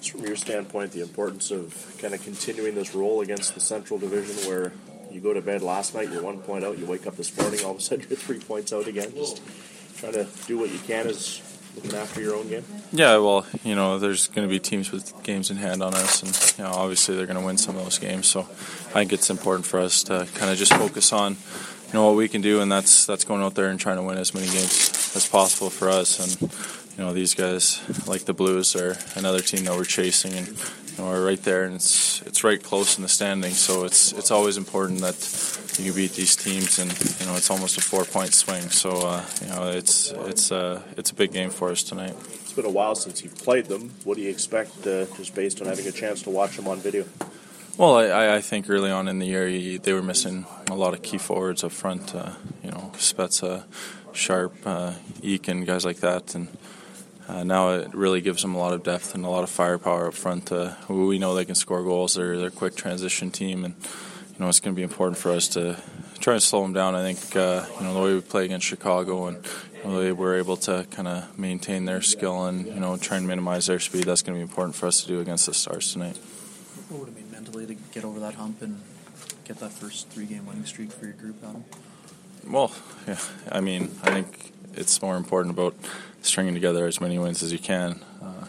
What's from your standpoint the importance of kind of continuing this role against the Central Division where you go to bed last night, you're 1 point out, you wake up this morning, all of a sudden you're 3 points out again? Just try to do what you can as looking after your own game? Yeah, well, there's going to be teams with games in hand on us, and obviously they're going to win some of those games. So I think it's important for us to kind of just focus on what we can do, and that's going out there and trying to win as many games as possible for us. And these guys, like the Blues, are another team that we're chasing, and we're right there, and it's right close in the standings. So it's always important that you beat these teams, and it's almost a 4-point swing. So it's a big game for us tonight. It's been a while since you've played them. What do you expect, just based on having a chance to watch them on video? Well, I think early on in the year they were missing a lot of key forwards up front. Spezza, Sharp, Eakin, guys like that, and now it really gives them a lot of depth and a lot of firepower up front. We know they can score goals. They're a quick transition team, and it's going to be important for us to try and slow them down. I think the way we play against Chicago and the way we're able to kind of maintain their skill and try and minimize their speed, that's going to be important for us to do against the Stars tonight. What would it mean mentally to get over that hump and get that first 3-game winning streak for your group, Adam? Well, yeah, I think it's more important about stringing together as many wins as you can.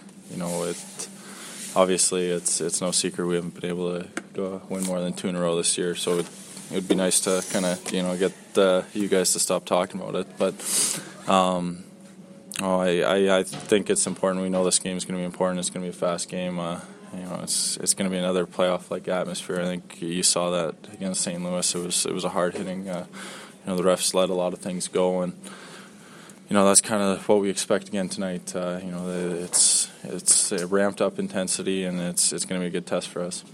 Obviously it's no secret we haven't been able to win more than 2 in a row this year, so it would be nice to kind of get you guys to stop talking about it. But I think it's important. We know this game is going to be important. It's going to be a fast game. It's going to be another playoff-like atmosphere. I think you saw that against St. Louis. It was a hard-hitting. The refs let a lot of things go, and that's kind of what we expect again tonight. It's a ramped-up intensity, and it's going to be a good test for us.